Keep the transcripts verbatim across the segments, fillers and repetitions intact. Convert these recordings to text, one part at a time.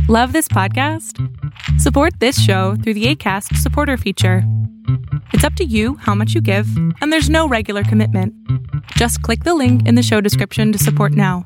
Love this podcast? Support this show through the Acast supporter feature. It's up to you how much you give, and there's no regular commitment. Just click the link in the show description to support now.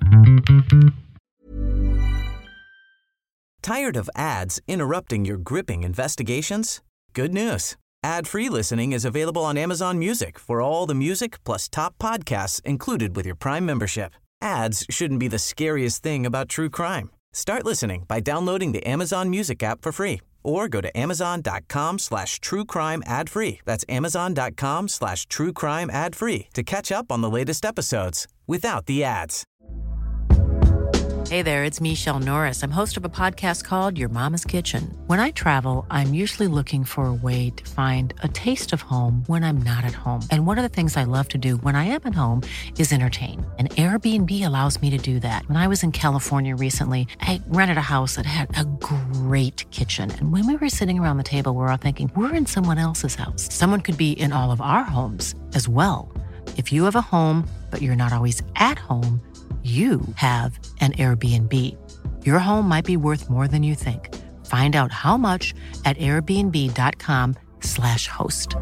Tired of ads interrupting your gripping investigations? Good news. Ad-free listening is available on Amazon Music for all the music plus top podcasts included with your Prime membership. Ads shouldn't be the scariest thing about true crime. Start listening by downloading the Amazon Music app for free or go to amazon.com slash true crime ad free. That's amazon.com slash true crime ad free to catch up on the latest episodes without the ads. Hey there, it's Michelle Norris. I'm host of a podcast called Your Mama's Kitchen. When I travel, I'm usually looking for a way to find a taste of home when I'm not at home. And one of the things I love to do when I am at home is entertain. And Airbnb allows me to do that. When I was in California recently, I rented a house that had a great kitchen. And when we were sitting around the table, we were all thinking, we're in someone else's house. Someone could be in all of our homes as well. If you have a home, but you're not always at home, you have an Airbnb. Your home might be worth more than you think. Find out how much at airbnb.com slash host.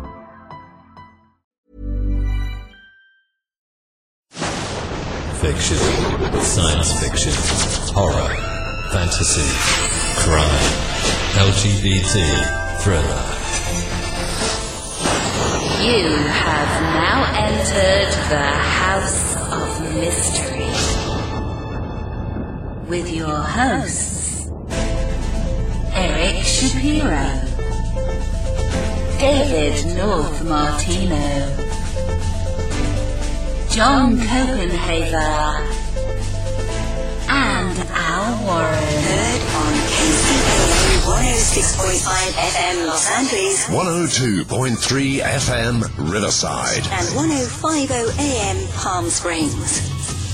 Fiction, science fiction, horror, fantasy, crime, L G B T, thriller. You have now entered the House of Mystery with your hosts, Eric Shapiro, David North Martino, John Copenhaver, and Al Warren. Heard on K C A one oh six point five F M Los Angeles, one oh two point three F M Riverside, and one oh five point oh A M Palm Springs.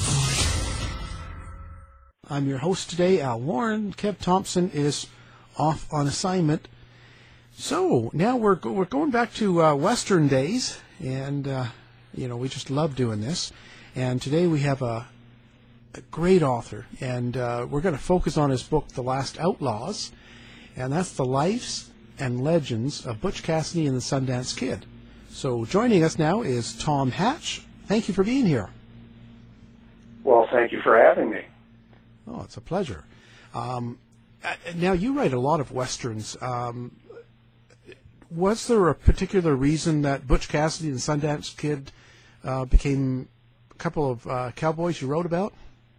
I'm your host today, Al Warren. Kev Thompson is off on assignment. So now we're go- we're going back to uh, Western days, and uh, you know we just love doing this. And today we have a, a great author, and uh, we're going to focus on his book, The Last Outlaws, and that's the lives and legends of Butch Cassidy and the Sundance Kid. So joining us now is Tom Hatch. Thank you for being here. Well, thank you for having me. Oh, it's a pleasure. Um, now, you write a lot of Westerns. Um, was there a particular reason that Butch Cassidy and Sundance Kid uh, became a couple of uh, cowboys you wrote about?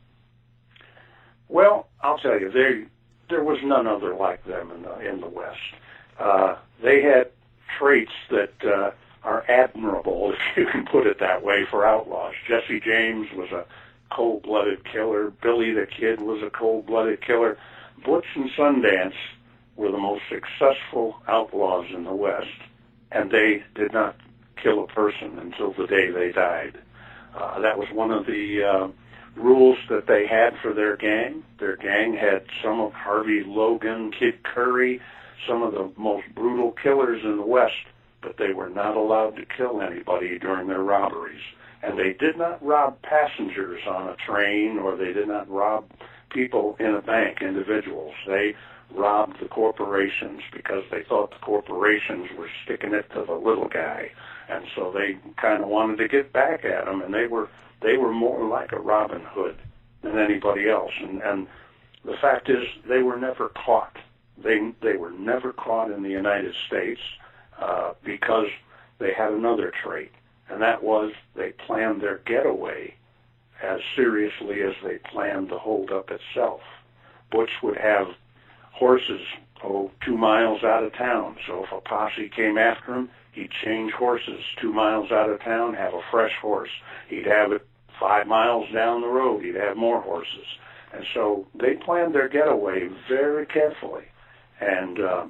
Well, I'll tell you, they, there was none other like them in the, in the West. Uh, they had traits that uh, are admirable, if you can put it that way, for outlaws. Jesse James was a cold-blooded killer. Billy the Kid was a cold-blooded killer. Butch and Sundance were the most successful outlaws in the West, and they did not kill a person until the day they died. Uh, that was one of the uh, rules that they had for their gang. Their gang had some of Harvey Logan, Kid Curry, some of the most brutal killers in the West, but they were not allowed to kill anybody during their robberies. And they did not rob passengers on a train, or they did not rob people in a bank, individuals. They robbed the corporations because they thought the corporations were sticking it to the little guy. And so they kind of wanted to get back at them, and they were they were more like a Robin Hood than anybody else. And, and the fact is, they were never caught. They, they were never caught in the United States uh, because they had another trait. And that was they planned their getaway as seriously as they planned the holdup itself. Butch would have horses, oh, two miles out of town. So if a posse came after him, he'd change horses two miles out of town, have a fresh horse. He'd have it five miles down the road. He'd have more horses. And so they planned their getaway very carefully. And uh,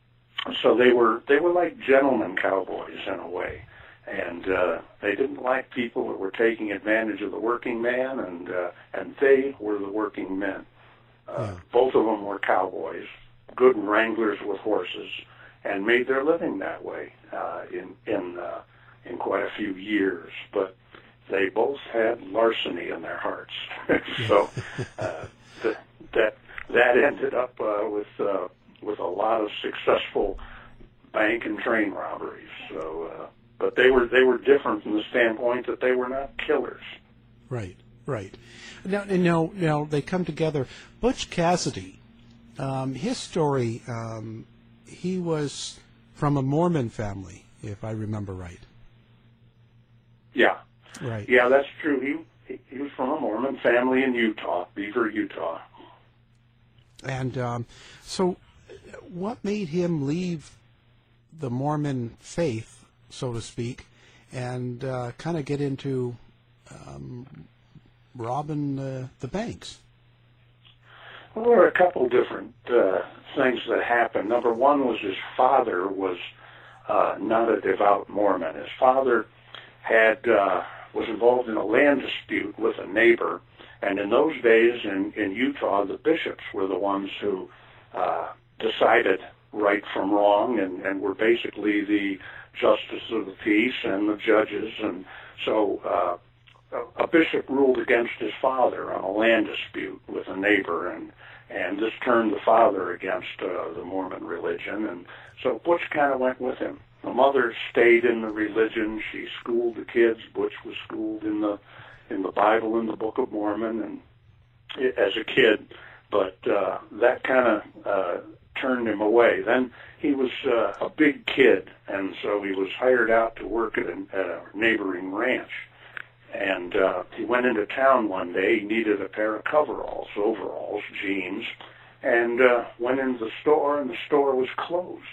so they were they were like gentlemen cowboys in a way. And uh, they didn't like people that were taking advantage of the working man, and uh, and they were the working men. Uh, yeah. Both of them were cowboys, good wranglers with horses, and made their living that way uh, in in uh, in quite a few years. But they both had larceny in their hearts, so uh, that that that ended up uh, with uh, with a lot of successful bank and train robberies. So, uh, but they were they were different from the standpoint that they were not killers. Right, right. Now, and now, now they come together. Butch Cassidy, um, his story. Um, he was from a Mormon family, if I remember right. Yeah. Right. Yeah, that's true. He he was from a Mormon family in Utah, Beaver, Utah. And um, so, what made him leave the Mormon faith, so to speak, and uh, kind of get into um, robbing uh, the banks? Well, there were a couple different uh, things that happened. Number one was his father was uh, not a devout Mormon. His father had uh, was involved in a land dispute with a neighbor, and in those days in, in Utah, the bishops were the ones who uh, decided right from wrong, and, and were basically the justice of the peace and the judges. And so uh, a, a bishop ruled against his father on a land dispute with a neighbor, and and this turned the father against uh, the Mormon religion. And so Butch kind of went with him. The mother stayed in the religion. She schooled the kids. Butch was schooled in the in the Bible and the Book of Mormon, and as a kid. But uh, that kind of uh, turned him away. Then he was uh, a big kid, and so he was hired out to work at a, at a neighboring ranch. And uh, he went into town one day. He needed a pair of coveralls, overalls, jeans, and uh, went into the store, and the store was closed.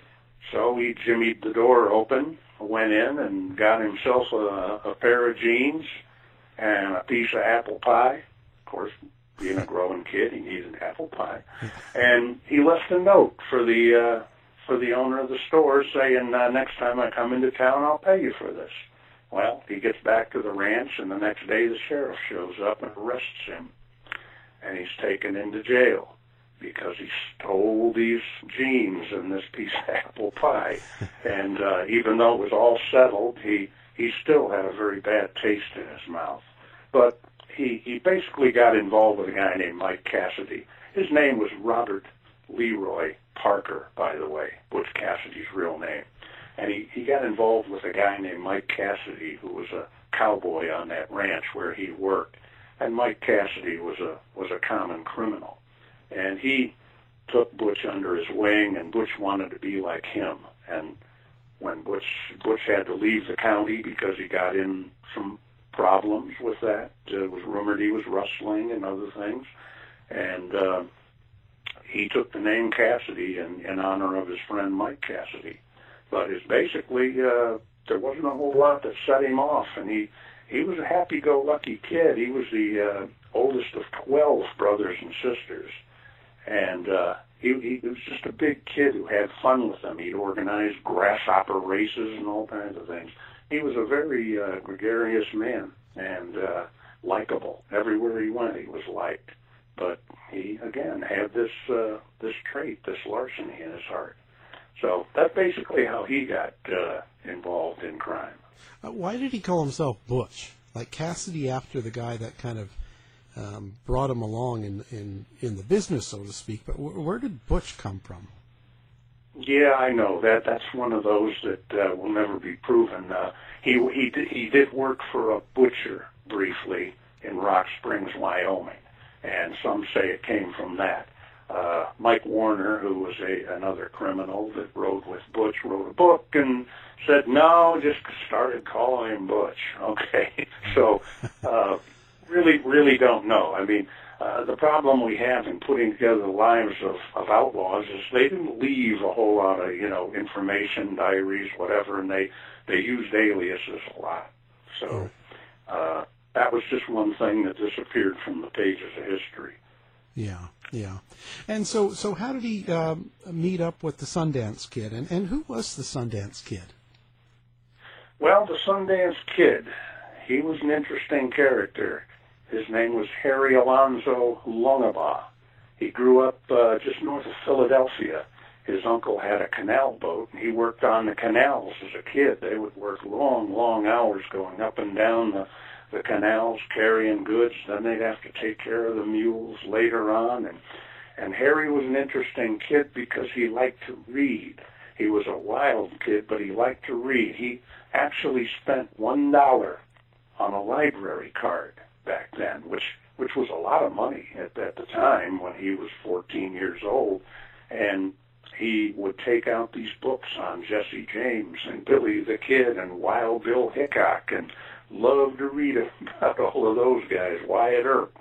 So he jimmied the door open, went in, and got himself a, a pair of jeans and a piece of apple pie. Of course, being a growing kid, he needed apple pie. And he left a note for the uh, for the owner of the store saying, uh, next time I come into town, I'll pay you for this. Well, he gets back to the ranch, and the next day the sheriff shows up and arrests him. And he's taken into jail because he stole these jeans and this piece of apple pie. And uh, even though it was all settled, he, he still had a very bad taste in his mouth. But he, he basically got involved with a guy named Mike Cassidy. His name was Robert Leroy Parker, by the way, Butch Cassidy's real name. And he, he got involved with a guy named Mike Cassidy, who was a cowboy on that ranch where he worked. And Mike Cassidy was a was a common criminal. And he took Butch under his wing, and Butch wanted to be like him. And when Butch Butch had to leave the county because he got in some problems with that, it was rumored he was rustling and other things. And uh, he took the name Cassidy in, in honor of his friend Mike Cassidy. But it's basically, uh, there wasn't a whole lot that set him off, and he, he was a happy-go-lucky kid. He was the uh, oldest of twelve brothers and sisters, and uh, he, he was just a big kid who had fun with them. He'd organize grasshopper races and all kinds of things. He was a very uh, gregarious man and uh, likable. Everywhere he went, he was liked. But he, again, had this uh, this trait, this larceny in his heart. So that's basically how he got uh, involved in crime. Uh, why did he call himself Butch? Like Cassidy after the guy that kind of um, brought him along in, in, in the business, so to speak. But w- where did Butch come from? Yeah, I know. that That's one of those that uh, will never be proven. Uh, he, he, did, he did work for a butcher briefly in Rock Springs, Wyoming, and some say it came from that. Uh, Mike Warner, who was a, another criminal that rode with Butch, wrote a book and said, no, just started calling him Butch. Okay, so uh, really, really don't know. I mean, uh, the problem we have in putting together the lives of, of outlaws is they didn't leave a whole lot of, you know, information, diaries, whatever, and they, they used aliases a lot. So uh, that was just one thing that disappeared from the pages of history. Yeah, yeah. And so so how did he um, meet up with the Sundance Kid? And, and who was the Sundance Kid? Well, the Sundance Kid, he was an interesting character. His name was Harry Alonzo Longabaugh. He grew up uh, just north of Philadelphia. His uncle had a canal boat, and he worked on the canals as a kid. They would work long, long hours going up and down the the canals carrying goods. Then they'd have to take care of the mules later on. And And Harry was an interesting kid because he liked to read. He was a wild kid, but he liked to read. He actually spent one dollar on a library card back then, which which was a lot of money at, at the time when he was fourteen years old. And he would take out these books on Jesse James and Billy the Kid and Wild Bill Hickok, and loved to read about all of those guys, Wyatt Earp.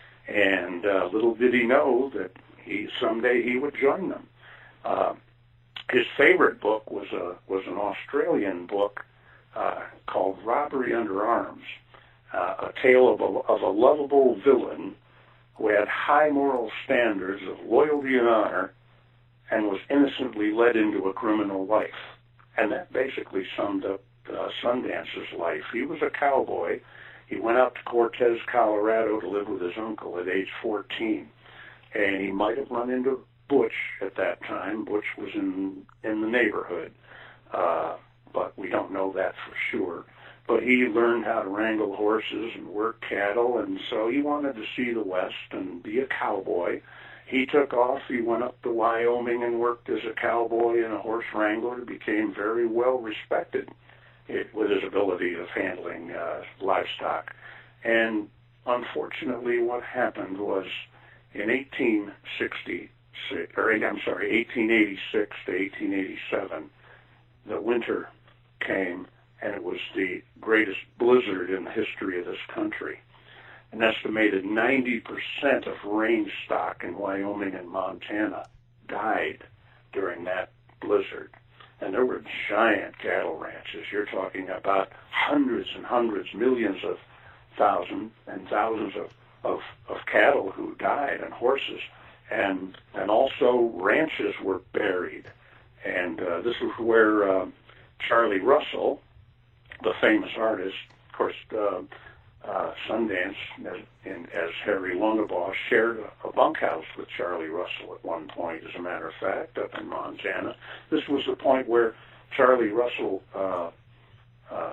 And uh, little did he know that he someday he would join them. Uh, his favorite book was a was an Australian book uh, called Robbery Under Arms, uh, a tale of a, of a lovable villain who had high moral standards of loyalty and honor, and was innocently led into a criminal life. And that basically summed up uh, Sundance's life. He was a cowboy. He went out to Cortez, Colorado to live with his uncle at age fourteen. And he might have run into Butch at that time. Butch was in, in the neighborhood, uh, but we don't know that for sure. But he learned how to wrangle horses and work cattle, and so he wanted to see the West and be a cowboy. He took off. He went up to Wyoming and worked as a cowboy and a horse wrangler. Became very well respected it, with his ability of handling uh, livestock. And unfortunately, what happened was in eighteen sixty-six, or I'm sorry, eighteen eighty-six to eighteen eighty-seven, the winter came, and it was the greatest blizzard in the history of this country. An estimated ninety percent of range stock in Wyoming and Montana died during that blizzard. And there were giant cattle ranches. You're talking about hundreds and hundreds, millions of thousands and thousands of, of, of cattle who died, and horses. And and also ranches were buried. And uh, this is where uh, Charlie Russell, the famous artist, of course, uh, Uh, Sundance, as, in, as Harry Longabaugh, shared a, a bunkhouse with Charlie Russell at one point, as a matter of fact, up in Montana. This was the point where Charlie Russell uh, uh,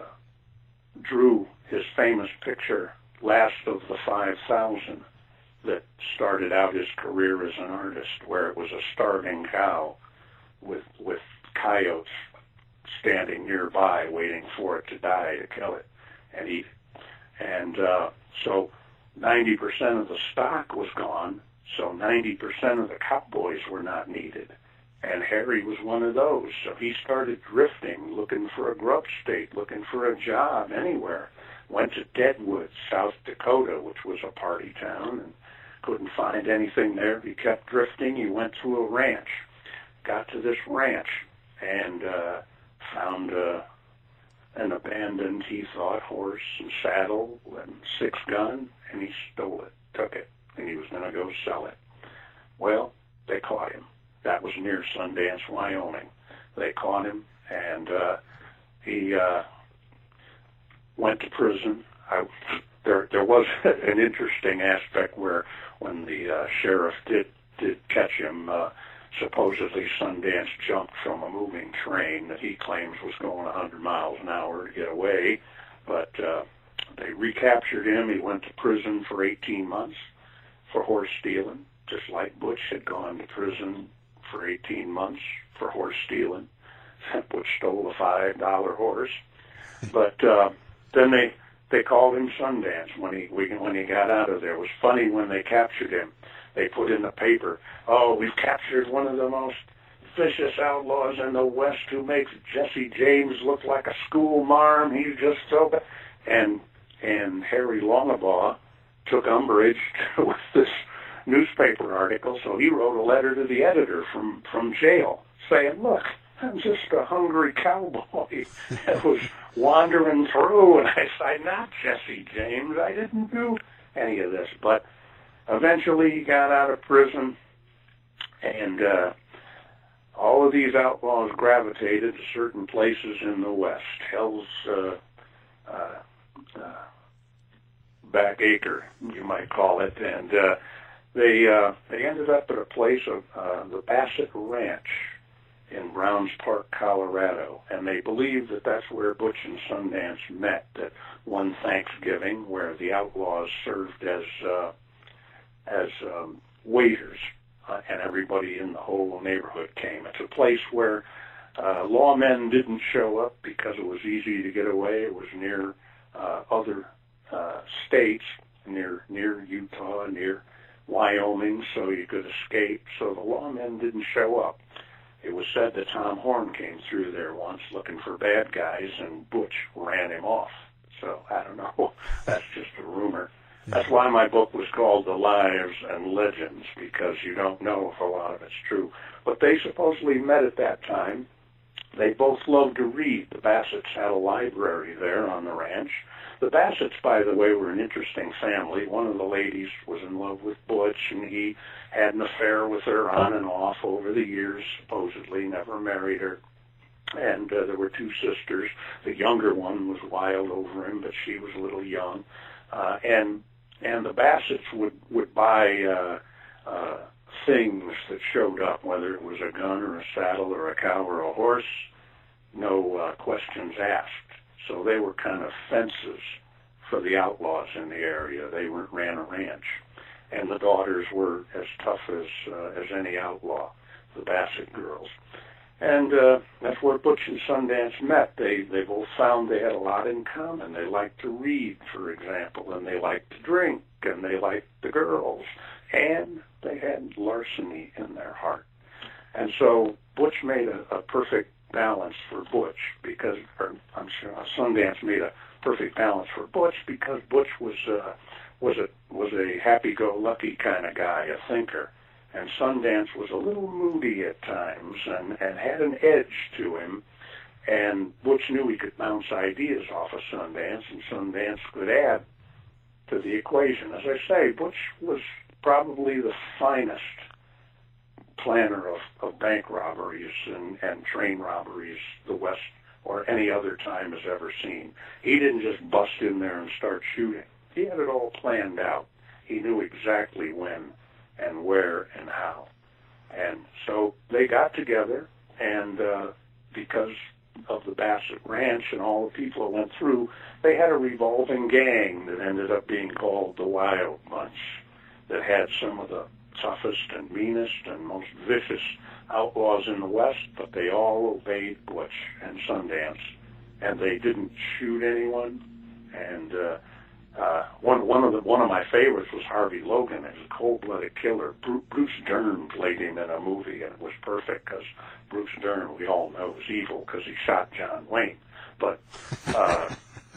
drew his famous picture, Last of the five thousand, that started out his career as an artist, where it was a starving cow with, with coyotes standing nearby waiting for it to die to kill it and eat it. And uh, so ninety percent of the stock was gone, so ninety percent of the cowboys were not needed. And Harry was one of those. So he started drifting, looking for a grub state, looking for a job anywhere. Went to Deadwood, South Dakota, which was a party town, and couldn't find anything there. He kept drifting. He went to a ranch, got to this ranch, and uh, found uh, an abandoned, he thought, horse and saddle and six gun, and he stole it, took it, and he was going to go sell it. Well, they caught him. That was near Sundance, Wyoming. They caught him, and uh, he uh, went to prison. I, there, there was an interesting aspect where when the uh, sheriff did did catch him, uh, supposedly Sundance jumped from a moving train that he claims was going one hundred miles an hour to get away, but uh, they recaptured him. He went to prison for eighteen months for horse stealing, just like Butch had gone to prison for eighteen months for horse stealing. Butch stole a five dollar horse. But uh, then they they called him Sundance when he when he got out of there. It was funny when they captured him. They put in the paper, oh, we've captured one of the most vicious outlaws in the West who makes Jesse James look like a school marm. He's just so bad. And, and Harry Longabaugh took umbrage with this newspaper article, so he wrote a letter to the editor from, from jail saying, look, I'm just a hungry cowboy that was wandering through, and I said, not Jesse James. I didn't do any of this. But eventually he got out of prison, and uh, all of these outlaws gravitated to certain places in the West. Hell's uh, uh, uh, back acre, you might call it. And uh, they uh, they ended up at a place of uh, the Bassett Ranch in Browns Park, Colorado. And they believe that that's where Butch and Sundance met, that one Thanksgiving, where the outlaws served as... Uh, as um, waiters uh, and everybody in the whole neighborhood came. It's a place where uh, lawmen didn't show up because it was easy to get away. It was near uh, other uh, states, near near Utah, near Wyoming, so you could escape. So the lawmen didn't show up. It was said that Tom Horn came through there once looking for bad guys, and Butch ran him off. So I don't know. That's just a rumor. That's why my book was called The Lives and Legends, because you don't know if a lot of it's true. But they supposedly met at that time. They both loved to read. The Bassetts had a library there on the ranch. The Bassetts, by the way, were an interesting family. One of the ladies was in love with Butch, and he had an affair with her on and off over the years, supposedly, never married her. And uh, there were two sisters. The younger one was wild over him, but she was a little young. Uh, and and the Bassetts would, would buy uh, uh, things that showed up, whether it was a gun or a saddle or a cow or a horse, no uh, questions asked. So they were kind of fences for the outlaws in the area. They were, ran a ranch. And the daughters were as tough as uh, as any outlaw, the Bassett girls. And uh, that's where Butch and Sundance met. They they both found they had a lot in common. They liked to read, for example, and they liked to drink, and they liked the girls. And they had larceny in their heart. And so Butch made a, a perfect balance for Butch because, or I'm sure Sundance made a perfect balance for Butch because Butch was uh, was a was a happy-go-lucky kind of guy, a thinker, and Sundance was a little moody at times and, and had an edge to him. And Butch knew he could bounce ideas off of Sundance, and Sundance could add to the equation. As I say, Butch was probably the finest planner of, of bank robberies and, and train robberies the West or any other time has ever seen. He didn't just bust in there and start shooting. He had it all planned out. He knew exactly when and where and how. And so they got together, and uh, because of the Bassett Ranch and all the people that went through, they had a revolving gang that ended up being called the Wild Bunch, that had some of the toughest and meanest and most vicious outlaws in the West, but they all obeyed Butch and Sundance, and they didn't shoot anyone. And uh, uh, one one of the one of my favorites was Harvey Logan. He was a cold-blooded killer. Bru- Bruce Dern played him in a movie, and it was perfect because Bruce Dern, we all know, is evil because he shot John Wayne. But uh,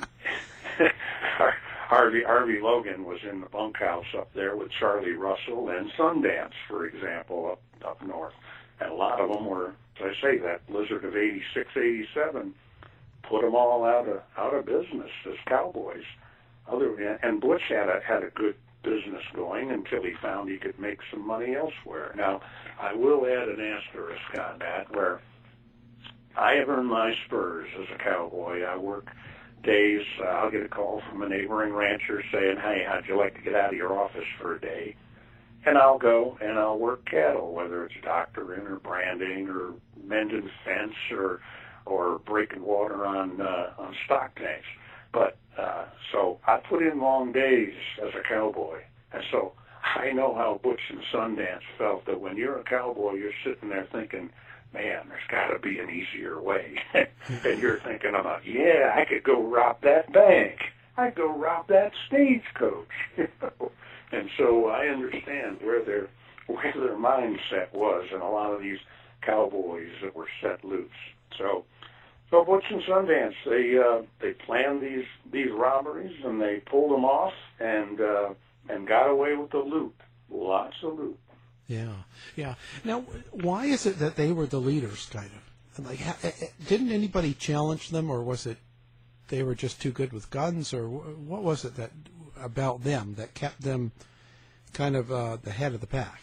Harvey Harvey Logan was in the bunkhouse up there with Charlie Russell and Sundance, for example, up up north. And a lot of them were, as I say, that blizzard of eighty-six, eighty-seven put them all out of out of business as cowboys. Other and Butch had a had a good business going until he found he could make some money elsewhere. Now, I will add an asterisk on that, where I have earned my spurs as a cowboy. I work days. Uh, I'll get a call from a neighboring rancher saying, "Hey, how'd you like to get out of your office for a day?" And I'll go and I'll work cattle, whether it's doctoring or branding or mending fence or or breaking water on uh, on stock tanks. But uh, so I put in long days as a cowboy, and so I know how Butch and Sundance felt. That when you're a cowboy, you're sitting there thinking, man, there's got to be an easier way. And you're thinking about, yeah, I could go rob that bank. I could go rob that stagecoach. You know? And so I understand where their where their mindset was, and a lot of these cowboys that were set loose. So, so Butch and Sundance, they uh, they planned these these robberies, and they pulled them off, and uh, and got away with the loot, lots of loot. Yeah, yeah. Now, why is it that they were the leaders, kind of? Like, didn't anybody challenge them, or was it they were just too good with guns, or what was it that about them that kept them kind of uh, the head of the pack?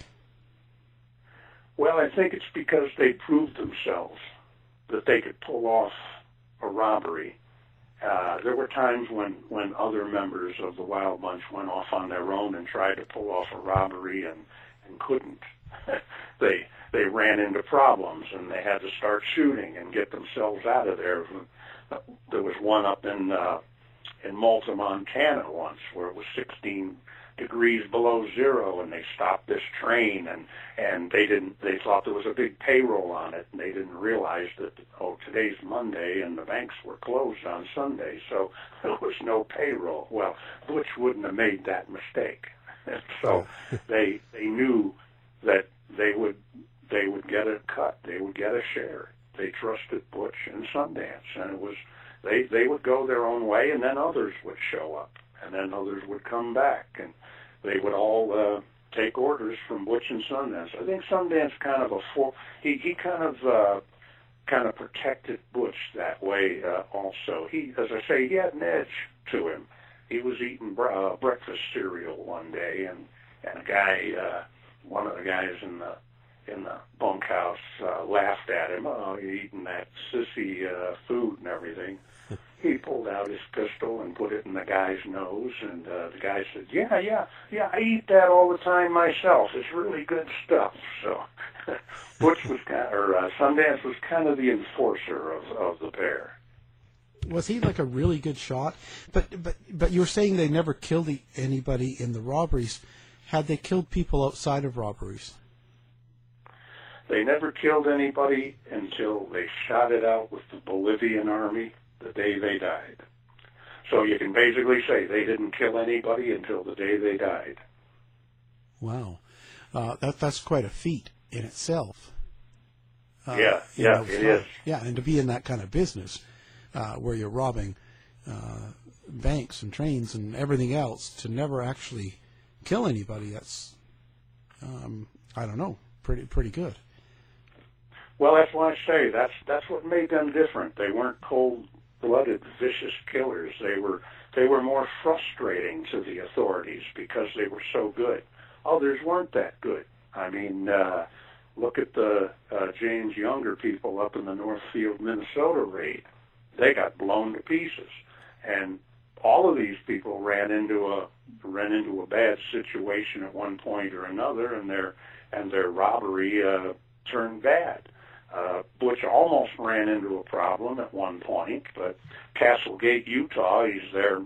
Well, I think it's because they proved themselves that they could pull off a robbery. Uh, there were times when, when other members of the Wild Bunch went off on their own and tried to pull off a robbery and, and couldn't. they they ran into problems, and they had to start shooting and get themselves out of there. There was one up in uh, in Malta, Montana once, where it was sixteen degrees below zero, and they stopped this train, and and they didn't. They thought there was a big payroll on it, and they didn't realize that oh, today's Monday, and the banks were closed on Sunday, so there was no payroll. Well, Butch wouldn't have made that mistake, and so they they knew that they would they would get a cut, they would get a share. They trusted Butch and Sundance, and it was they they would go their own way, and then others would show up, and then others would come back, and they would all uh, take orders from Butch and Sundance. I think Sundance kind of a for, he he kind of uh, kind of protected Butch that way uh, also. He, as I say, he had an edge to him. He was eating bre- uh, breakfast cereal one day, and and a guy, uh, one of the guys in the in the bunkhouse uh, laughed at him. Oh, you're eating that sissy uh, food and everything. He pulled out his pistol and put it in the guy's nose, and uh, the guy said, yeah, yeah, yeah, I eat that all the time myself. It's really good stuff. So Butch was kind of, or uh, Sundance was kind of the enforcer of, of the pair. Was he like a really good shot? But but but you were saying they never killed anybody in the robberies. Had they killed people outside of robberies? They never killed anybody until they shot it out with the Bolivian army the day they died. So you can basically say they didn't kill anybody until the day they died. Wow. Uh, that that's quite a feat in itself. Uh, yeah, yeah, it is. Yeah, and to be in that kind of business uh, where you're robbing uh, banks and trains and everything else, to never actually kill anybody, that's, um, I don't know, pretty pretty good. Well, that's why I say that's that's what made them different. They weren't cold-blooded, vicious killers. They were they were more frustrating to the authorities because they were so good. Others weren't that good. I mean, uh, look at the uh, James Younger people up in the Northfield, Minnesota raid. They got blown to pieces, and all of these people ran into a ran into a bad situation at one point or another, and their and their robbery uh, turned bad. Uh, Butch almost ran into a problem at one point, but Castlegate, Utah, he's there,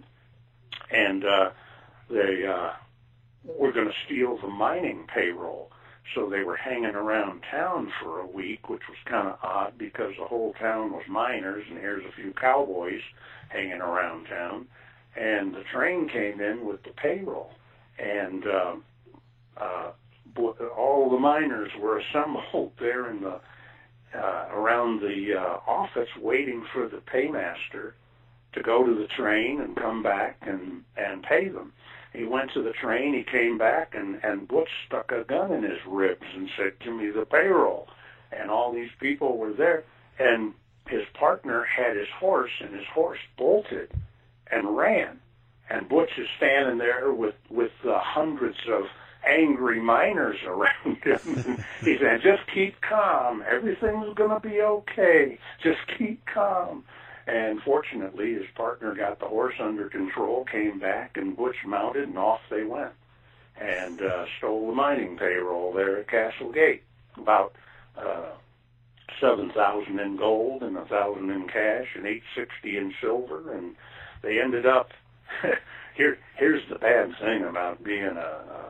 and uh, they uh, were going to steal the mining payroll. So they were hanging around town for a week, which was kind of odd because the whole town was miners, and here's a few cowboys hanging around town. And the train came in with the payroll, and uh, uh, all the miners were assembled there in the Uh, around the uh, office waiting for the paymaster to go to the train and come back and, and pay them. He went to the train, he came back, and, and Butch stuck a gun in his ribs and said, give me the payroll. And all these people were there, and his partner had his horse, and his horse bolted and ran. And Butch is standing there with, with uh, hundreds of angry miners around him. He said, just keep calm. Everything's going to be okay. Just keep calm. And fortunately, his partner got the horse under control, came back, and Butch mounted, and off they went. And uh, stole the mining payroll there at Castlegate. About uh, seven thousand dollars in gold and one thousand dollars in cash and eight hundred sixty dollars in silver. And they ended up, here. here's the bad thing about being a... a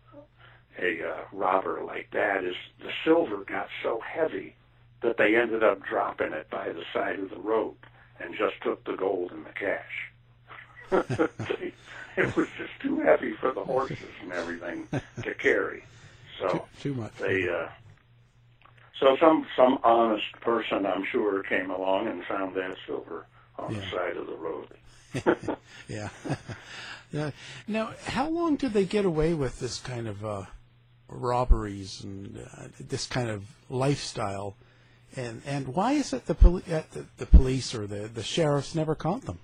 a uh, robber like that, is the silver got so heavy that they ended up dropping it by the side of the road and just took the gold and the cash. It was just too heavy for the horses and everything to carry. So too, too much. They, uh, so some some honest person, I'm sure, came along and found that silver on yeah. the side of the road. Yeah. Yeah. Now, how long did they get away with this kind of uh, robberies and uh, this kind of lifestyle, and and why is it the, poli- uh, the, the police or the, the sheriffs never caught them?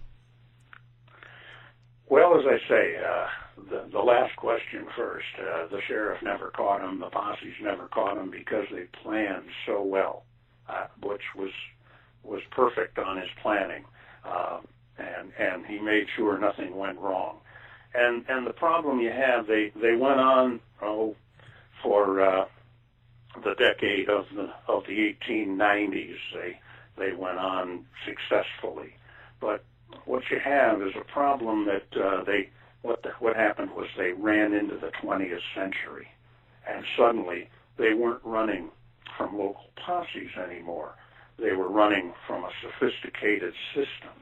Well, as I say, uh, the, the last question first, uh, the sheriff never caught them, the posses never caught them because they planned so well. Uh, Butch was was perfect on his planning, uh, and and he made sure nothing went wrong. And and the problem you have, they, they went on, oh, for uh, the decade of the of the eighteen nineties. They they went on successfully, but what you have is a problem that uh, they what the, what happened was they ran into the twentieth century, and suddenly they weren't running from local posses anymore. They were running from a sophisticated system,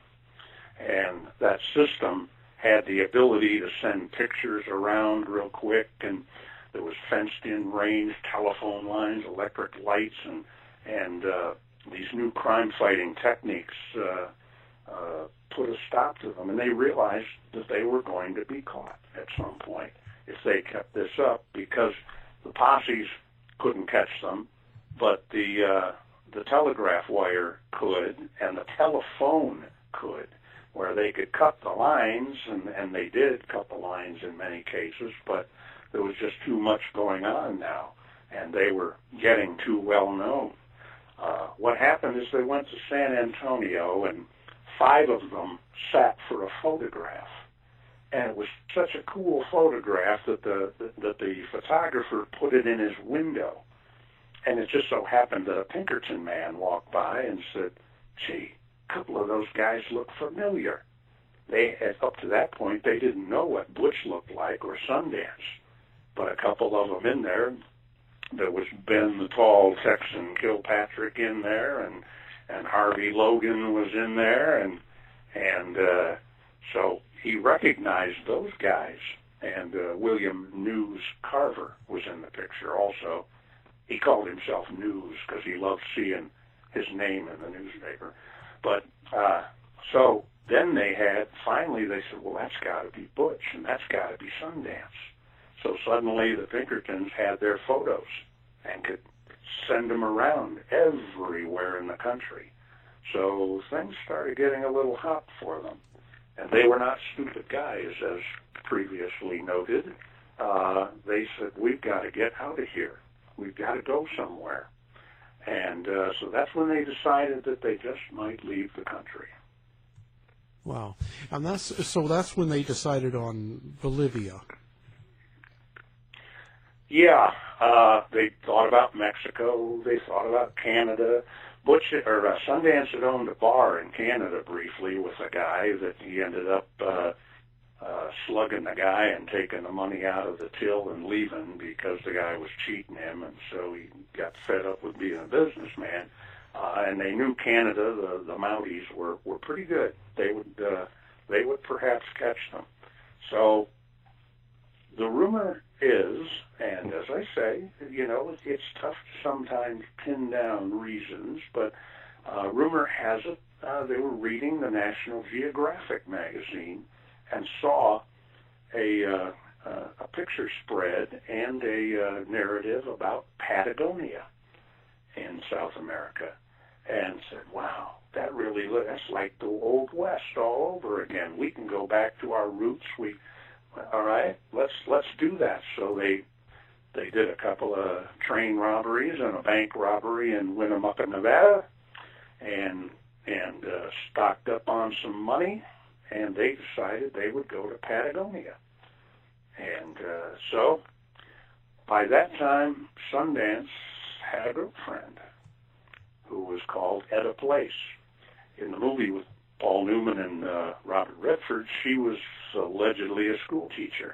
and that system had the ability to send pictures around real quick, and there was fenced-in range telephone lines, electric lights, and and uh, these new crime-fighting techniques uh, uh, put a stop to them, and they realized that they were going to be caught at some point if they kept this up, because the posses couldn't catch them, but the uh, the telegraph wire could, and the telephone could, where they could cut the lines, and, and they did cut the lines in many cases, but there was just too much going on now, and they were getting too well known. Uh, what happened is they went to San Antonio, and five of them sat for a photograph. And it was such a cool photograph that the that the photographer put it in his window. And it just so happened that a Pinkerton man walked by and said, gee, a couple of those guys look familiar. They had, up to that point, they didn't know what Butch looked like or Sundance. But a couple of them in there, there was Ben the tall Texan Kilpatrick in there, and and Harvey Logan was in there, and and uh, so he recognized those guys. And uh, William News Carver was in the picture also. He called himself News because he loved seeing his name in the newspaper. But uh, so then they had, finally they said, well, that's got to be Butch, and that's got to be Sundance. So suddenly the Pinkertons had their photos and could send them around everywhere in the country. So things started getting a little hot for them. And they were not stupid guys, as previously noted. Uh, they said, we've got to get out of here. We've got to go somewhere. And uh, so that's when they decided that they just might leave the country. Wow. And that's so that's when they decided on Bolivia. Yeah, uh, they thought about Mexico. They thought about Canada. Butch or uh, Sundance had owned a bar in Canada briefly with a guy that he ended up uh, uh, slugging the guy and taking the money out of the till and leaving because the guy was cheating him, and so he got fed up with being a businessman. Uh, and they knew Canada, the, the Mounties, were, were pretty good. They would uh, they would perhaps catch them. So the rumor is, and as I say, you know, it's tough to sometimes pin down reasons, but uh, rumor has it uh, they were reading the National Geographic magazine and saw a uh, uh, a picture spread and a uh, narrative about Patagonia in South America, and said, wow, that really, that's like the Old West all over again. We can go back to our roots. We, all right, let's let's do that. So they they did a couple of train robberies and a bank robbery in Winnemucca, Nevada, and and uh, stocked up on some money, and they decided they would go to Patagonia. And uh, so by that time, Sundance had a girlfriend who was called Etta Place. In the movie with Paul Newman and uh, Robert Redford, she was allegedly a school teacher.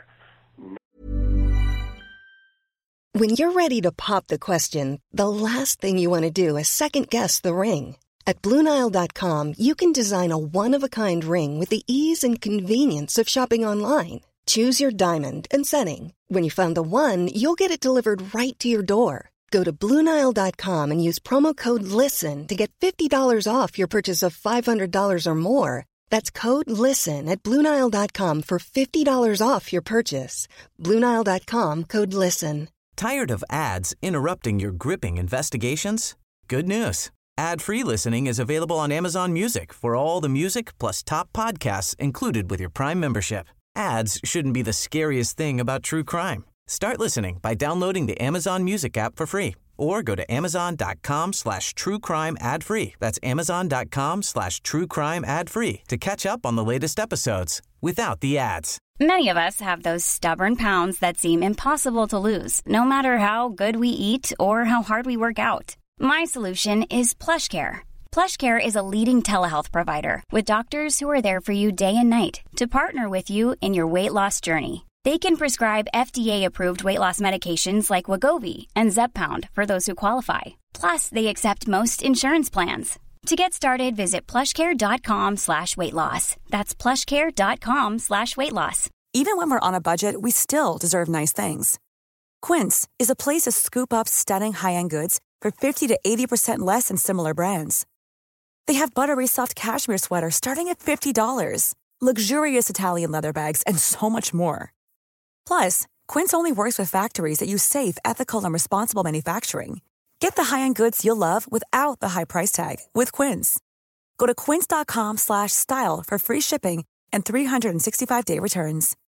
When you're ready to pop the question, the last thing you want to do is second-guess the ring. At Blue Nile dot com, you can design a one-of-a-kind ring with the ease and convenience of shopping online. Choose your diamond and setting. When you find the one, you'll get it delivered right to your door. Go to Blue Nile dot com and use promo code LISTEN to get fifty dollars off your purchase of five hundred dollars or more. That's code LISTEN at Blue Nile dot com for fifty dollars off your purchase. Blue Nile dot com, code LISTEN. Tired of ads interrupting your gripping investigations? Good news. Ad-free listening is available on Amazon Music for all the music plus top podcasts included with your Prime membership. Ads shouldn't be the scariest thing about true crime. Start listening by downloading the Amazon Music app for free or go to amazon.com slash true crime ad free. That's amazon.com slash true crime ad free to catch up on the latest episodes without the ads. Many of us have those stubborn pounds that seem impossible to lose, no matter how good we eat or how hard we work out. My solution is PlushCare. PlushCare is a leading telehealth provider with doctors who are there for you day and night to partner with you in your weight loss journey. They can prescribe F D A-approved weight loss medications like Wegovy and Zepbound for those who qualify. Plus, they accept most insurance plans. To get started, visit plushcare.com slash weight loss. That's plushcare.com slash weight loss. Even when we're on a budget, we still deserve nice things. Quince is a place to scoop up stunning high-end goods for fifty to eighty percent less than similar brands. They have buttery soft cashmere sweaters starting at fifty dollars, luxurious Italian leather bags, and so much more. Plus, Quince only works with factories that use safe, ethical, and responsible manufacturing. Get the high-end goods you'll love without the high price tag with Quince. Go to quince.com slash style for free shipping and three sixty-five day returns.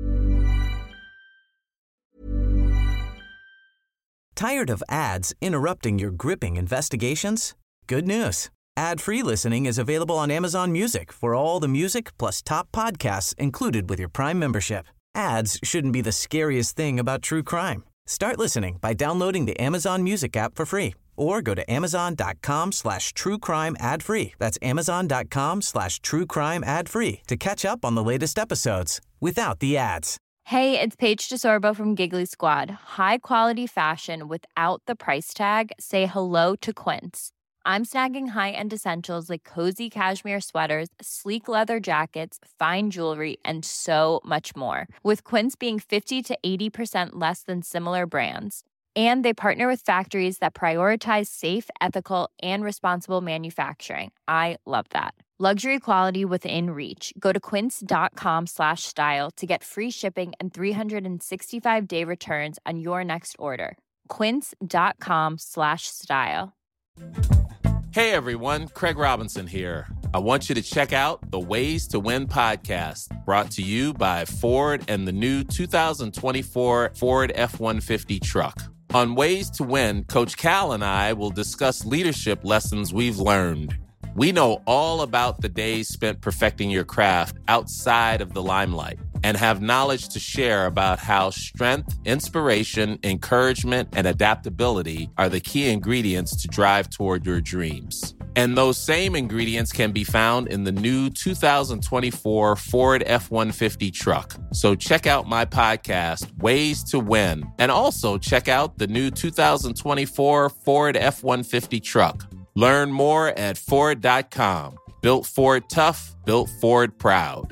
Tired of ads interrupting your gripping investigations? Good news. Ad-free listening is available on Amazon Music for all the music plus top podcasts included with your Prime membership. Ads shouldn't be the scariest thing about true crime. Start listening by downloading the Amazon Music app for free or go to amazon.com slash true crime ad free. That's amazon.com slash true crime ad free to catch up on the latest episodes without the ads. Hey, it's Paige DeSorbo from Giggly Squad. High quality fashion without the price tag. Say hello to Quince. I'm snagging high-end essentials like cozy cashmere sweaters, sleek leather jackets, fine jewelry, and so much more. With Quince being fifty to eighty percent less than similar brands. And they partner with factories that prioritize safe, ethical, and responsible manufacturing. I love that. Luxury quality within reach. Go to quince.com slash style to get free shipping and three sixty-five day returns on your next order. Quince.com slash style. Hey everyone, Craig Robinson here. I want you to check out the Ways to Win podcast, brought to you by Ford and the new two thousand twenty-four Ford F one fifty truck. On Ways to Win, Coach Cal and I will discuss leadership lessons we've learned. We know all about the days spent perfecting your craft outside of the limelight and have knowledge to share about how strength, inspiration, encouragement, and adaptability are the key ingredients to drive toward your dreams. And those same ingredients can be found in the new two thousand twenty-four Ford F one fifty truck. So check out my podcast, Ways to Win, and also check out the new two thousand twenty-four Ford F one fifty truck. Learn more at Ford dot com. Built Ford tough, built Ford proud.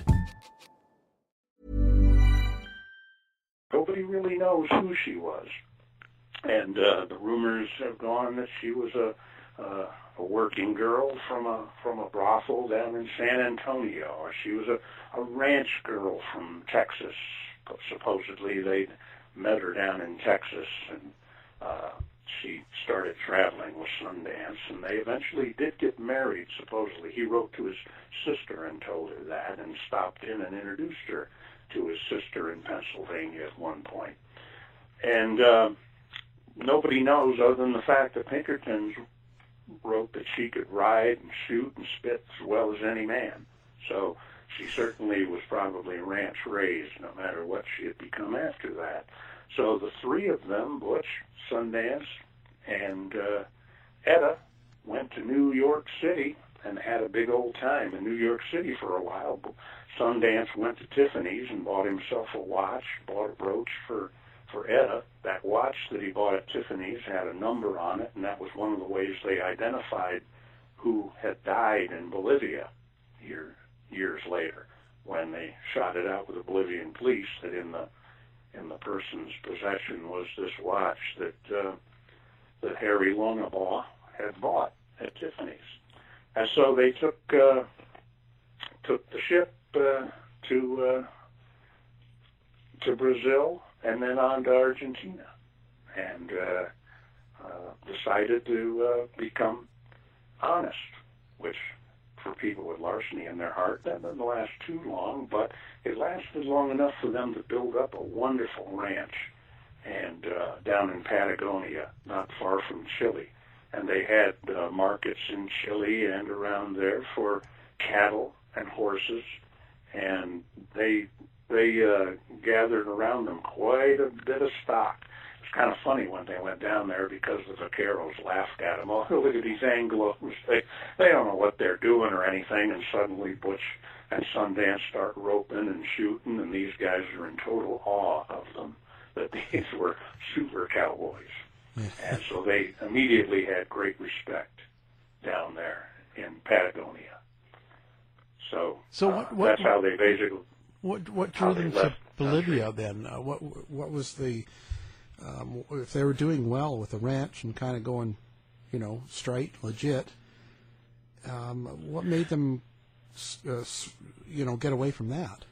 Nobody really knows who she was. And uh, the rumors have gone that she was a, uh, a working girl from a from a brothel down in San Antonio, or she was a, a ranch girl from Texas. Supposedly they'd met her down in Texas, and uh, she started traveling with Sundance, and they eventually did get married, supposedly. He wrote to his sister and told her that, and stopped in and introduced her to his sister in Pennsylvania at one point. And uh, nobody knows, other than the fact that Pinkertons wrote that she could ride and shoot and spit as well as any man. So she certainly was probably ranch raised, no matter what she had become after that. So the three of them, Butch, Sundance, and uh, Etta, went to New York City and had a big old time in New York City for a while. Sundance went to Tiffany's and bought himself a watch, bought a brooch for, for Etta. That watch that he bought at Tiffany's had a number on it, and that was one of the ways they identified who had died in Bolivia year, years later, when they shot it out with the Bolivian police, that in the in the person's possession was this watch that uh, that Harry Longabaugh had bought at Tiffany's. And so they took uh, took the ship uh, to uh, to Brazil and then on to Argentina, and uh, uh, decided to uh, become honest, which for people with larceny in their heart, that didn't last too long, but it lasted long enough for them to build up a wonderful ranch and uh, down in Patagonia, not far from Chile. And they had uh, markets in Chile and around there for cattle and horses, and they they uh, gathered around them quite a bit of stock. It's kind of funny when they went down there because the vaqueros laughed at them. Oh, look at these Anglos. They, they don't know what they're doing or anything, and suddenly Butch and Sundance start roping and shooting, and these guys are in total awe of them, that these were super cowboys. And so they immediately had great respect down there in Patagonia. So, so uh, what, what, that's how they basically... What what drew them to Bolivia then? Uh, what what was the um, if they were doing well with the ranch and kind of going, you know, straight, legit? Um, what made them, uh, you know, get away from that?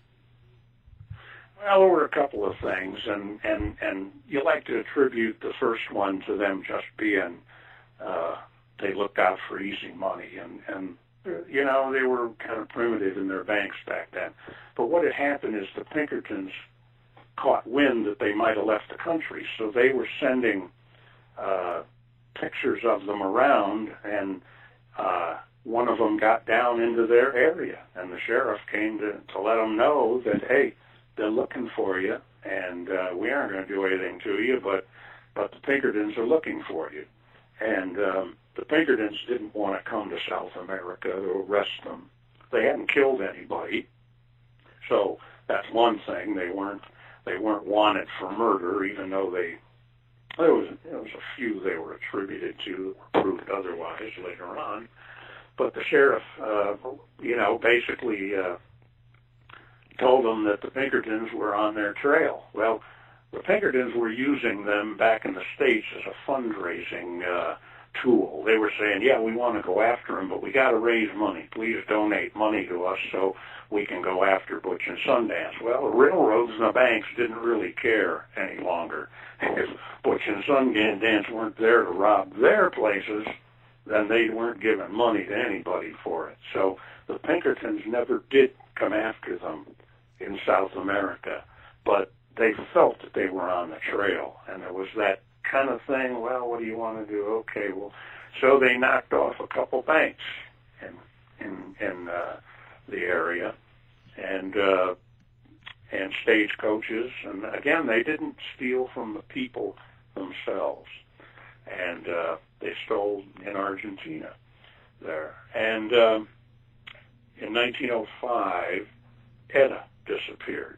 Well, there were a couple of things, and and and you like to attribute the first one to them just being uh, they looked out for easy money, and and. You know, they were kind of primitive in their banks back then. But what had happened is the Pinkertons caught wind that they might have left the country, so they were sending uh, pictures of them around, and uh, one of them got down into their area, and the sheriff came to, to let them know that, hey, they're looking for you, and uh, we aren't going to do anything to you, but, but the Pinkertons are looking for you. And... Um, The Pinkertons didn't want to come to South America to arrest them. They hadn't killed anybody, so that's one thing. They weren't they weren't wanted for murder, even though they there was there was a few they were attributed to that were proved otherwise later on. But the sheriff, uh, you know, basically uh, told them that the Pinkertons were on their trail. Well, the Pinkertons were using them back in the States as a fundraising Uh, tool. They were saying, yeah, we want to go after him, but we got to raise money. Please donate money to us so we can go after Butch and Sundance. Well, the railroads and the banks didn't really care any longer. If Butch and Sundance weren't there to rob their places, then they weren't giving money to anybody for it. So the Pinkertons never did come after them in South America, but they felt that they were on the trail, and there was that kind of thing. Well, what do you want to do? Okay, well, so they knocked off a couple banks in in in uh, the area, and uh, and stagecoaches, and again, they didn't steal from the people themselves, and uh, they stole in Argentina there. And um, in nineteen oh five, Etta disappeared,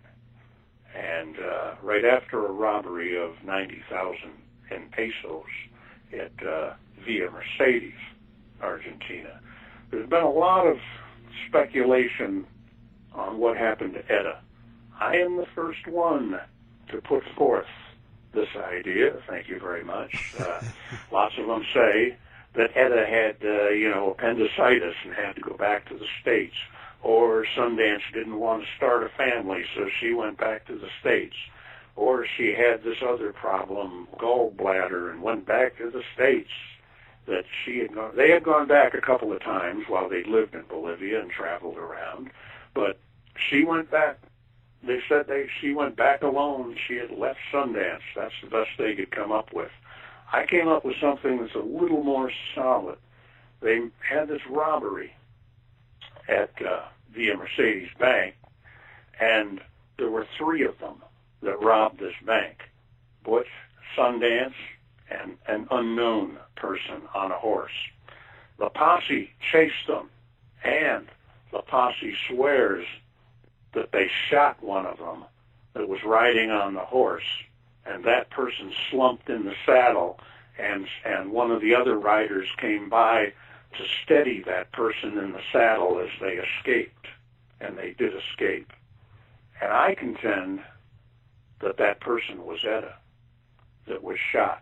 and uh, right after a robbery of ninety thousand in pesos at uh, Villa Mercedes, Argentina. There's been a lot of speculation on what happened to Etta. I am the first one to put forth this idea. Thank you very much. Uh, lots of them say that Etta had, uh, you know, appendicitis and had to go back to the States, or Sundance didn't want to start a family, so she went back to the States. Or she had this other problem, gallbladder, and went back to the States. That she had gone, they had gone back a couple of times while they lived in Bolivia and traveled around, but she went back. They said they she went back alone. She had left Sundance. That's the best they could come up with. I came up with something that's a little more solid. They had this robbery at uh, Villa Mercedes Bank, and there were three of them that robbed this bank. Butch, Sundance, and an unknown person on a horse. The posse chased them, and the posse swears that they shot one of them that was riding on the horse, and that person slumped in the saddle, and and one of the other riders came by to steady that person in the saddle as they escaped, and they did escape. And I contend that that person was Etta that was shot.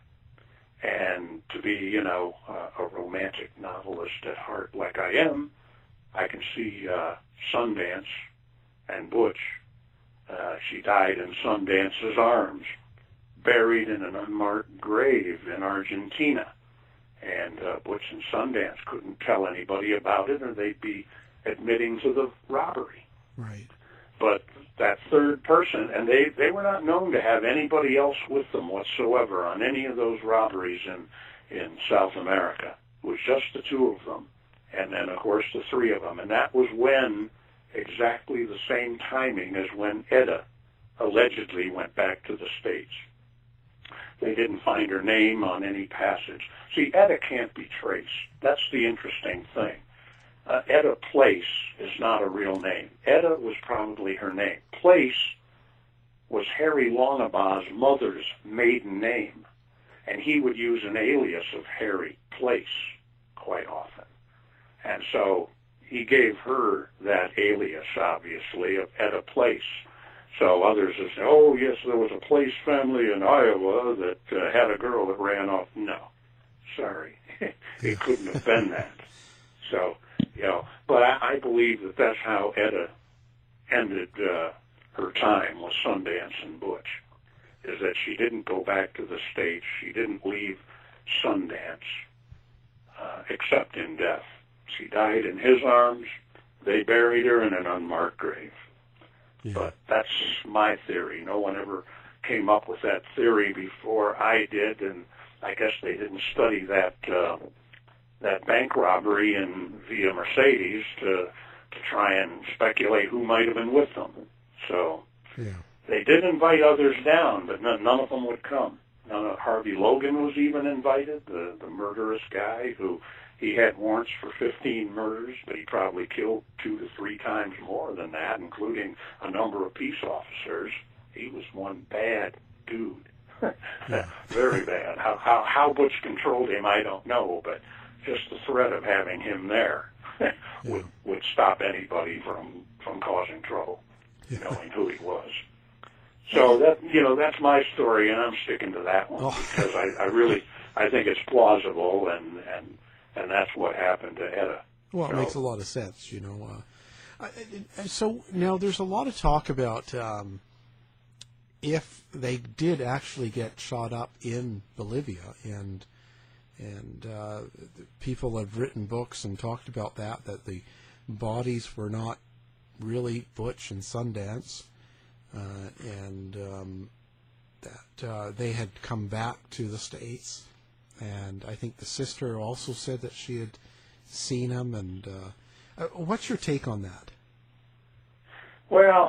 And to be, you know, uh, a romantic novelist at heart like I am, I can see uh, Sundance and Butch. Uh, she died in Sundance's arms, buried in an unmarked grave in Argentina. And uh, Butch and Sundance couldn't tell anybody about it, or they'd be admitting to the robbery. Right. But that third person, and they, they were not known to have anybody else with them whatsoever on any of those robberies in, in South America. It was just the two of them, and then, of course, the three of them. And that was when, exactly the same timing as when Etta allegedly went back to the States. they didn't find her name on any passage. See, Etta can't be traced. That's the interesting thing. Uh, Etta Place is not a real name. Etta was probably her name. Place was Harry Longabaugh's mother's maiden name, and he would use an alias of Harry Place quite often. And so he gave her that alias, obviously, of Etta Place. So others have said, oh, yes, there was a Place family in Iowa that uh, had a girl that ran off. No, sorry. It couldn't have been that. So, you know, but I, I believe that that's how Etta ended uh, her time with Sundance and Butch, is that she didn't go back to the States. She didn't leave Sundance uh, except in death. She died in his arms. They buried her in an unmarked grave. Yeah. But that's my theory. No one ever came up with that theory before I did, and I guess they didn't study that uh, that bank robbery in via Mercedes to to try and speculate who might have been with them. So yeah. They did invite others down, but none, none of them would come. None of Harvey Logan was even invited, the the murderous guy who. He had warrants for fifteen murders, but he probably killed two to three times more than that, including a number of peace officers. He was one bad dude. Very bad. How, how, how Butch controlled him, I don't know, but just the threat of having him there would, would stop anybody from, from causing trouble, knowing who he was. So that, you know, that's my story, and I'm sticking to that one oh. because I, I really, I think it's plausible, and, and And that's what happened to Etta. Well, it so, makes a lot of sense, you know. Uh, I, so now there's a lot of talk about um, if they did actually get shot up in Bolivia, and and uh, people have written books and talked about that, that the bodies were not really Butch and Sundance, uh, and um, that uh, they had come back to the States. And I think the sister also said that she had seen him. And uh, uh, what's your take on that? Well,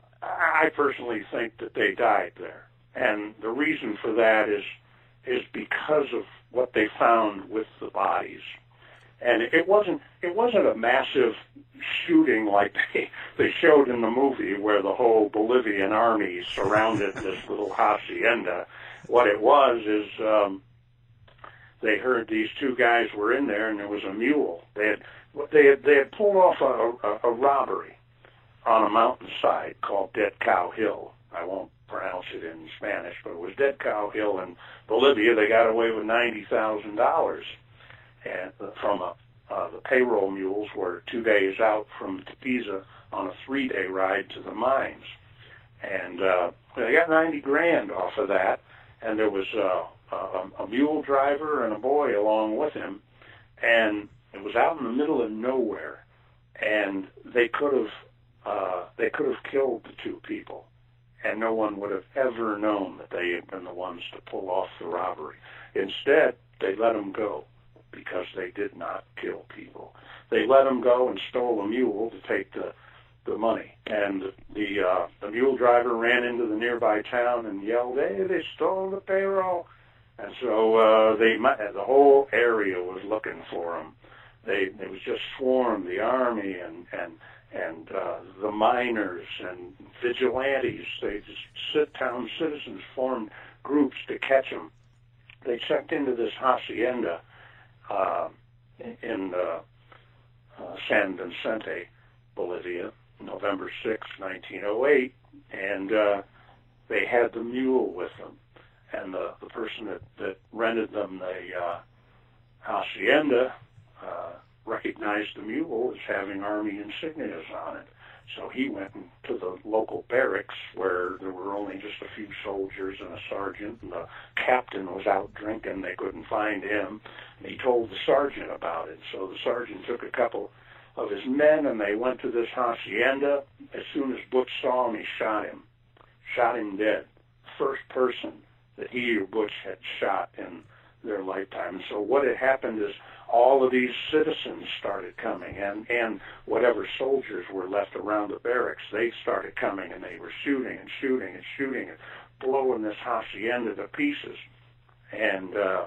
I personally think that they died there, and the reason for that is is because of what they found with the bodies. And it wasn't it wasn't a massive shooting like they they showed in the movie, where the whole Bolivian army surrounded this little hacienda. What it was is. Um, They heard these two guys were in there, and there was a mule. They had they had they had pulled off a, a, a robbery on a mountainside called Dead Cow Hill. I won't pronounce it in Spanish, but it was Dead Cow Hill in Bolivia. They got away with ninety thousand dollars, and from a, uh, the payroll mules were two days out from Tepiza on a three-day ride to the mines, and uh, they got ninety grand off of that. And there was uh, a, a mule driver and a boy along with him, and it was out in the middle of nowhere, and they could have uh, they could have killed the two people, and no one would have ever known that they had been the ones to pull off the robbery. Instead, they let them go because they did not kill people. They let them go and stole a mule to take the the money, and the uh, the mule driver ran into the nearby town and yelled, "Hey, they stole the payroll!" And so uh, they the whole area was looking for them. They it was just swarmed, the army and and and uh, the miners and vigilantes. They just sit town citizens formed groups to catch them. They checked into this hacienda uh, in uh, uh, San Vicente, Bolivia, November sixth, nineteen oh eight, and uh, they had the mule with them. And the, the person that, that rented them the uh, hacienda uh, recognized the mule as having Army insignias on it. So he went to the local barracks where there were only just a few soldiers and a sergeant, and the captain was out drinking. They couldn't find him. And he told the sergeant about it. So the sergeant took a couple of his men, and they went to this hacienda. As soon as Butch saw him, he shot him, shot him dead. First person that he or Butch had shot in their lifetime. So what had happened is all of these citizens started coming, and, and whatever soldiers were left around the barracks, they started coming, and they were shooting and shooting and shooting and blowing this hacienda to pieces. And uh,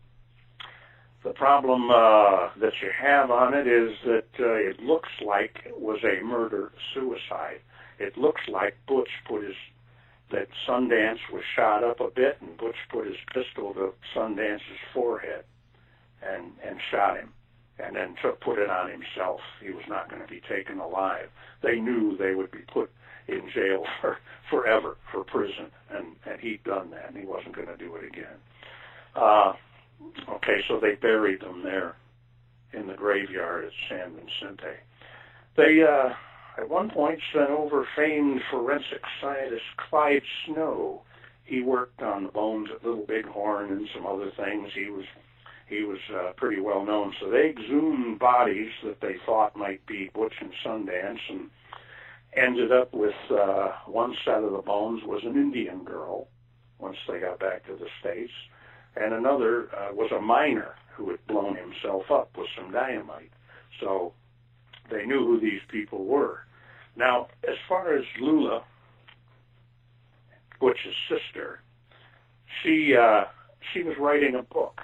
the problem uh, that you have on it is that uh, it looks like it was a murder-suicide. It looks like Butch put his, that Sundance was shot up a bit, and Butch put his pistol to Sundance's forehead and, and shot him, and then took, put it on himself. He was not going to be taken alive. They knew they would be put in jail for forever, for prison, and, and he'd done that, and he wasn't going to do it again. Uh, okay, so they buried them there in the graveyard at San Vicente. They, uh, at one point, sent over famed forensic scientist Clyde Snow. He worked on the bones at Little Bighorn and some other things. He was he was uh, pretty well known. So they exhumed bodies that they thought might be Butch and Sundance, and ended up with uh, one set of the bones was an Indian girl once they got back to the States, and another uh, was a miner who had blown himself up with some dynamite. So they knew who these people were. Now, as far as Lula, Butch's sister, she uh, she was writing a book,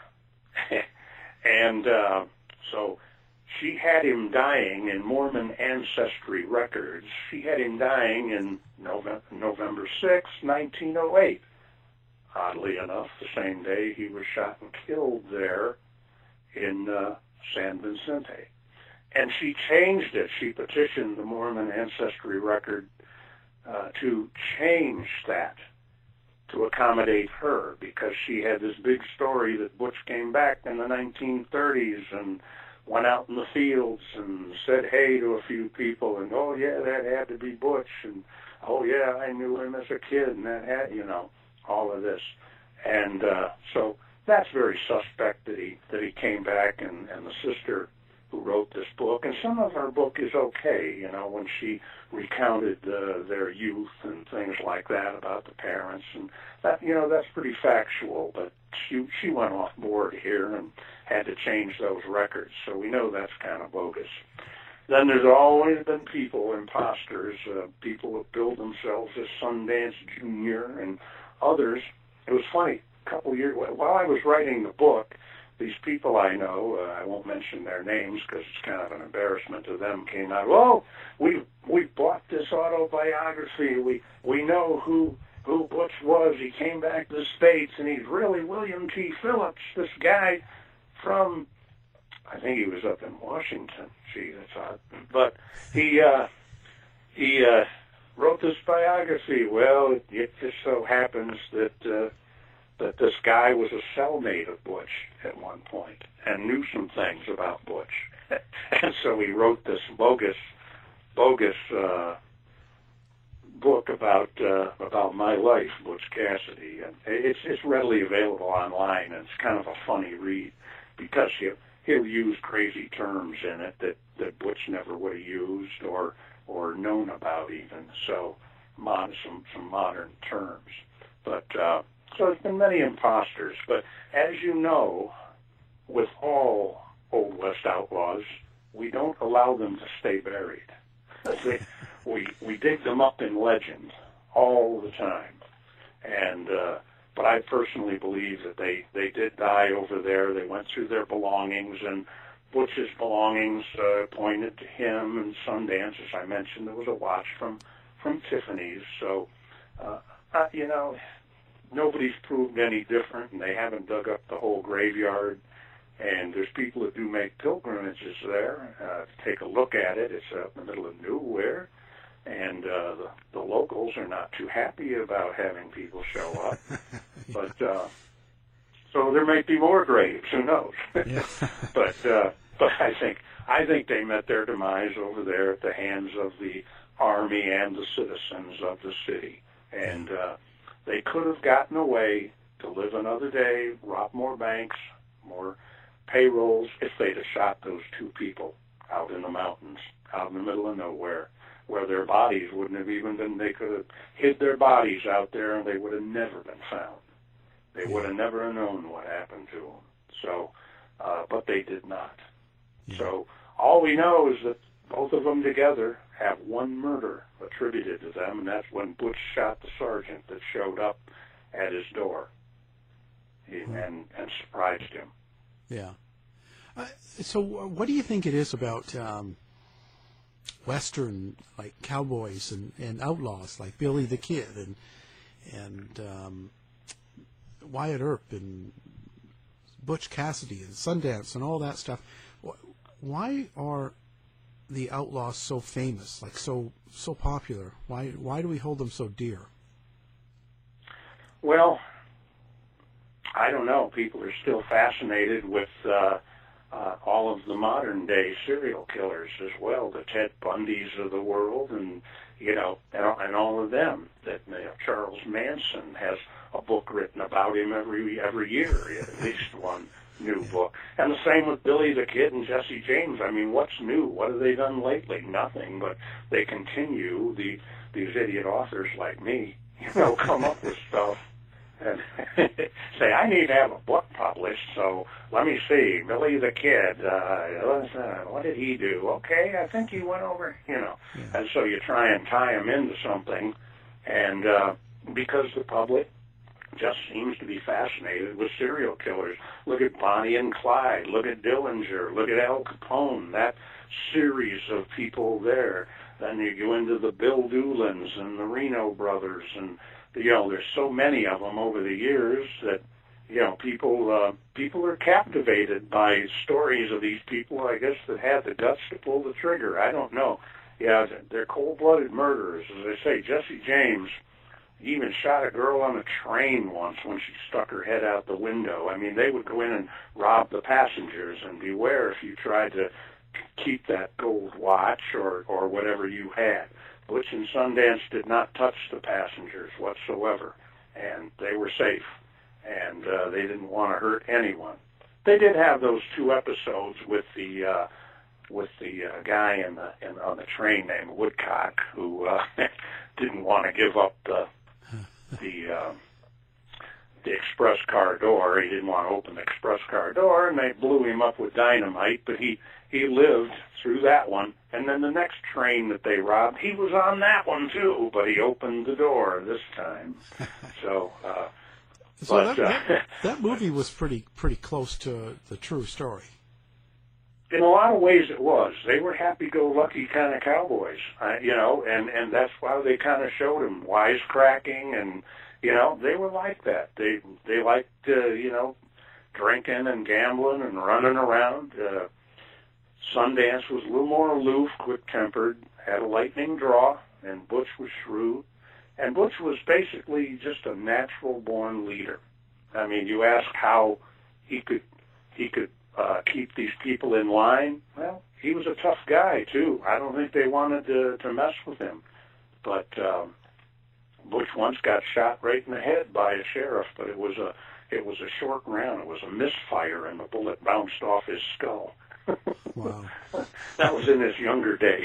and uh, so she had him dying in Mormon Ancestry Records. She had him dying in November, November sixth, nineteen oh eight. Oddly enough, the same day he was shot and killed there in uh, San Vicente. And she changed it. She petitioned the Mormon Ancestry Record uh, to change that to accommodate her, because she had this big story that Butch came back in the nineteen thirties and went out in the fields and said hey to a few people, and oh yeah, that had to be Butch, and oh yeah, I knew him as a kid, and that had, you know, all of this. And uh, so that's very suspect that he that he came back, and, and the sister who wrote this book, and some of her book is okay, you know, when she recounted uh, their youth and things like that about the parents, and that, you know, that's pretty factual, but she she went off board here and had to change those records, so we know that's kind of bogus. Then there's always been people, imposters, uh, people that build themselves as Sundance Junior and others. It was funny, a couple years, while I was writing the book, these people I know, uh, I won't mention their names because it's kind of an embarrassment to them, came out, oh, we we bought this autobiography, we we know who who Butch was, he came back to the States, and he's really William T. Phillips, this guy from, I think he was up in Washington, gee, that's odd, but he, uh, he uh, wrote this biography. Well, it, it just so happens that uh, that this guy was a cellmate of Butch at one point and knew some things about Butch. And so he wrote this bogus, bogus uh, book about uh, about my life, Butch Cassidy. And it's, it's readily available online, and it's kind of a funny read because he'll, he'll use crazy terms in it that, that Butch never would have used or or known about even. So mod, some, some modern terms. But... Uh, So there's been many imposters, but as you know, with all Old West outlaws, we don't allow them to stay buried. we we dig them up in legend all the time, and uh, but I personally believe that they they did die over there. They went through their belongings, and Butch's belongings uh, pointed to him, and Sundance, as I mentioned, there was a watch from from Tiffany's. So uh, uh, you know. Nobody's proved any different, and they haven't dug up the whole graveyard. And there's people that do make pilgrimages there uh, to take a look at it. It's up in the middle of nowhere, and uh, the, the locals are not too happy about having people show up. yeah. But uh, so there might be more graves. Who knows? but uh, but I think I think they met their demise over there at the hands of the army and the citizens of the city, and. Uh, They could have gotten away to live another day, rob more banks, more payrolls, if they'd have shot those two people out in the mountains, out in the middle of nowhere, where their bodies wouldn't have even been, they could have hid their bodies out there and they would have never been found. They would have never known what happened to them. So, uh, but they did not. Yeah. So all we know is that both of them together have one murder attributed to them, and that's when Butch shot the sergeant that showed up at his door. and, and surprised him. Yeah. Uh, so uh, what do you think it is about um, Western, like cowboys and, and outlaws, like Billy the Kid and and um, Wyatt Earp and Butch Cassidy and Sundance and all that stuff? Why are the outlaws so famous, like so so popular? Why why do we hold them so dear? Well, I don't know. People are still fascinated with uh, uh, all of the modern day serial killers as well, the Ted Bundys of the world, and you know, and, and all of them. That you know, Charles Manson has a book written about him every every year, at least one new book. And the same with Billy the Kid and Jesse James. I mean, what's new? What have they done lately? Nothing. But they continue. The these idiot authors like me, you know, come up with stuff and say, I need to have a book published, so let me see. Billy the Kid, uh, what did he do? Okay, I think he went over, you know. Yeah. And so you try and tie him into something, and uh, because the public just seems to be fascinated with serial killers. Look at Bonnie and Clyde. Look at Dillinger. Look at Al Capone. That series of people there. Then you go into the Bill Doolins and the Reno brothers, and you know, there's so many of them over the years that, you know, people uh, people are captivated by stories of these people, I guess, that had the guts to pull the trigger. I don't know. Yeah, they're cold-blooded murderers. As I say, Jesse James even shot a girl on a train once when she stuck her head out the window. I mean, they would go in and rob the passengers, and beware if you tried to keep that gold watch or, or whatever you had. Butch and Sundance did not touch the passengers whatsoever, and they were safe, and uh, they didn't want to hurt anyone. They did have those two episodes with the uh, with the uh, guy in the in, on the train named Woodcock, who uh, didn't want to give up the the uh, the express car door. He didn't want to open the express car door, and they blew him up with dynamite, but he he lived through that one. And then the next train that they robbed, he was on that one too, but he opened the door this time. So, uh, so but, that, uh, that, that movie was pretty pretty close to the true story. In a lot of ways it was. They were happy-go-lucky kind of cowboys, uh, you know, and, and that's why they kind of showed them wisecracking, and, you know, they were like that. They they liked, uh, you know, drinking and gambling and running around. Uh, Sundance was a little more aloof, quick-tempered, had a lightning draw, and Butch was shrewd. And Butch was basically just a natural-born leader. I mean, you ask how he could he could uh, keep these people in line. Well, he was a tough guy, too. I don't think they wanted to, to mess with him. But um, Butch once got shot right in the head by a sheriff, but it was a it was a short round. It was a misfire, and the bullet bounced off his skull. Wow. That was in his younger days.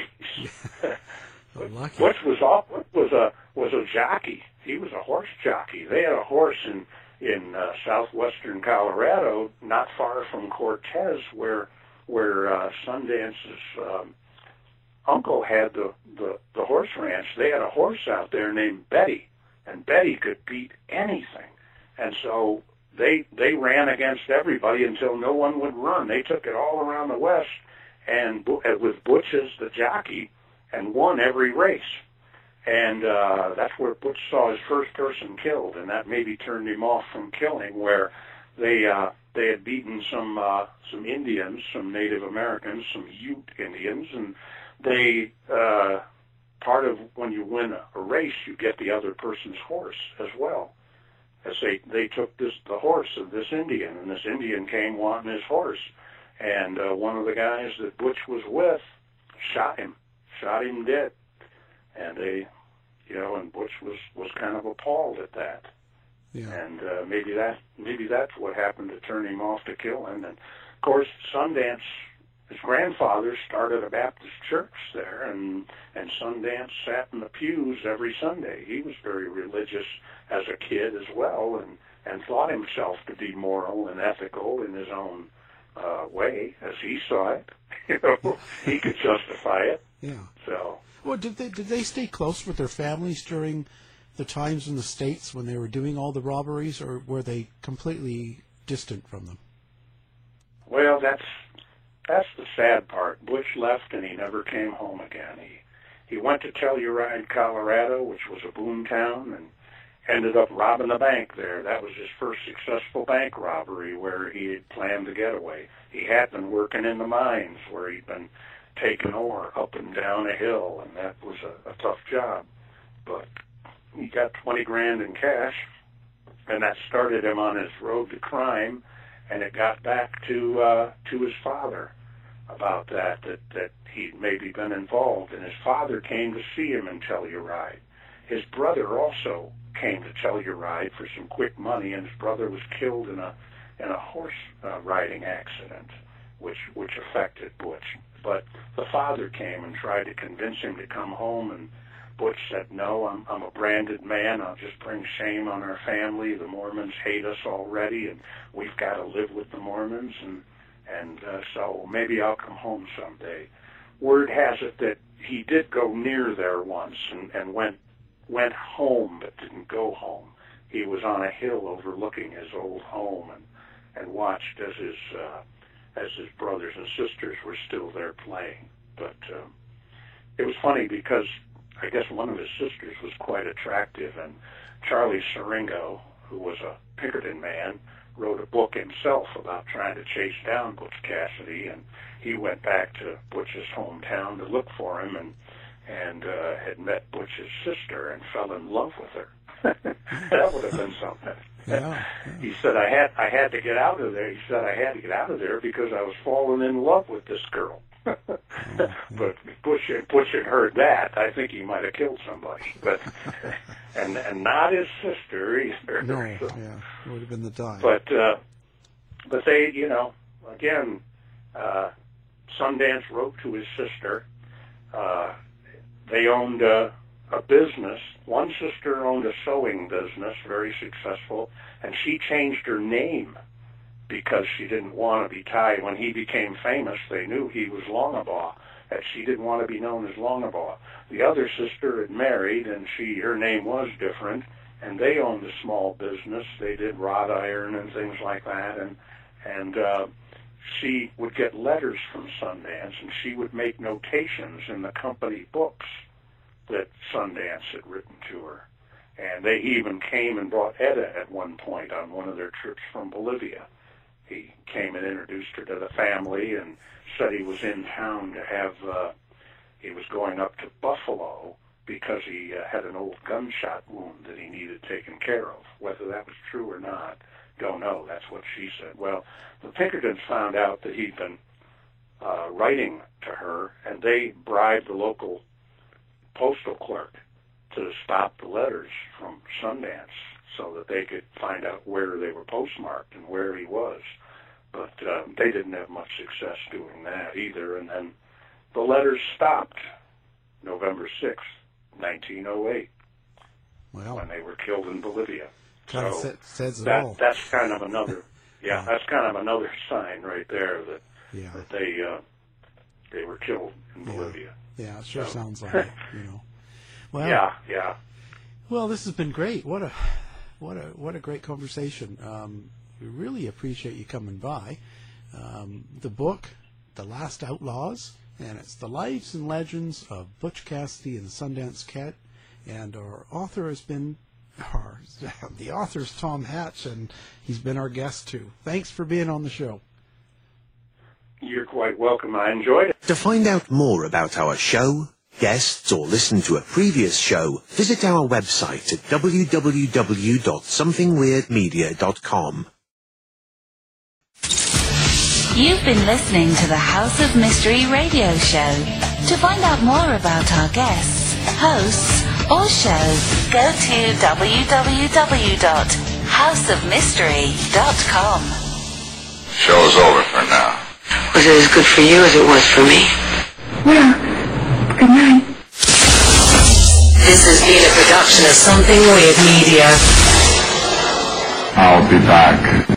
Oh, lucky. Butch was off, was a was a jockey. He was a horse jockey. They had a horse in in uh, southwestern Colorado, not far from Cortez, where where uh, Sundance's um, uncle had the, the the horse ranch. They had a horse out there named Betty, and Betty could beat anything, and so they they ran against everybody until no one would run. They took it all around the West, and with Butch as the jockey, and won every race. And uh, that's where Butch saw his first person killed, and that maybe turned him off from killing, where they uh, they had beaten some uh, some Indians, some Native Americans, some Ute Indians, and they uh, part of when you win a, a race, you get the other person's horse as well. As they they took this the horse of this Indian, and this Indian came wanting his horse, and uh, one of the guys that Butch was with shot him, shot him dead, and they. You know, and Butch was, was kind of appalled at that. Yeah. And uh, maybe that maybe that's what happened to turn him off to kill him. And, of course, Sundance, his grandfather started a Baptist church there, and, and Sundance sat in the pews every Sunday. He was very religious as a kid as well, and, and thought himself to be moral and ethical in his own uh, way, as he saw it. You know, he could justify it. Yeah. So... Well, did they did they stay close with their families during the times in the States when they were doing all the robberies, or were they completely distant from them? Well, that's that's the sad part. Butch left and he never came home again. He he went to Telluride, Colorado, which was a boom town, and ended up robbing the bank there. That was his first successful bank robbery where he had planned the getaway. He had been working in the mines where he'd been taking ore up and down a hill, and that was a, a tough job. But he got twenty grand in cash, and that started him on his road to crime, and it got back to uh, to his father about that, that, that he'd maybe been involved, and his father came to see him in Telluride. His brother also came to Telluride for some quick money, and his brother was killed in a in a horse uh, riding accident, which which affected Butch. But the father came and tried to convince him to come home, and Butch said, no, I'm, I'm a branded man. I'll just bring shame on our family. The Mormons hate us already, and we've got to live with the Mormons, and, and uh, so maybe I'll come home someday. Word has it that he did go near there once and, and went went home but didn't go home. He was on a hill overlooking his old home and, and watched as his uh, as his brothers and sisters were still there playing. But um, it was funny because I guess one of his sisters was quite attractive, and Charlie Siringo, who was a Pinkerton man, wrote a book himself about trying to chase down Butch Cassidy, and he went back to Butch's hometown to look for him, and and uh, had met Butch's sister and fell in love with her. That would have been something. Yeah, yeah. He said, I had I had to get out of there. He said, I had to get out of there because I was falling in love with this girl. Oh, yeah. But Butch, Butch had heard that. I think he might have killed somebody. But and and not his sister either. No, so. yeah, it would have been the time. But, uh, but they, you know, again, uh, Sundance wrote to his sister. Uh, they owned a, a business. One sister owned a sewing business, very successful, and she changed her name because she didn't want to be tied. When he became famous, they knew he was Longabaugh, and she didn't want to be known as Longabaugh. The other sister had married, and she her name was different, and they owned a small business. They did wrought iron and things like that, and and uh, she would get letters from Sundance, and she would make notations in the company books that Sundance had written to her. And they even came and brought Etta at one point on one of their trips from Bolivia. He came and introduced her to the family and said he was in town to have, uh, he was going up to Buffalo because he uh, had an old gunshot wound that he needed taken care of. Whether that was true or not, don't know. That's what she said. Well, the Pinkertons found out that he'd been uh, writing to her, and they bribed the local postal clerk to stop the letters from Sundance so that they could find out where they were postmarked and where he was. But uh, they didn't have much success doing that either. And then the letters stopped November sixth, nineteen oh eight, well, when they were killed in Bolivia. Kind so of says it that, all. that's kind of another, yeah, that's kind of another sign right there that, yeah. that they uh, they were killed in yeah. Bolivia. Yeah, it sure so. sounds like it, you know. Well, yeah, yeah. Well, this has been great. What a what a what a great conversation. Um, we really appreciate you coming by. Um, the book, The Last Outlaws, and it's the lives and legends of Butch Cassidy and the Sundance Kid. And our author has been, our, the author's Tom Hatch, and he's been our guest too. Thanks for being on the show. You're quite welcome. I enjoyed it. To find out more about our show, guests, or listen to a previous show, visit our website at w w w dot something weird media dot com. You've been listening to the House of Mystery radio show. To find out more about our guests, hosts, or shows, go to w w w dot house of mystery dot com. Show's over for now. Was it as good for you as it was for me? Well, good night. This has been a production of Something Weird Media. I'll be back.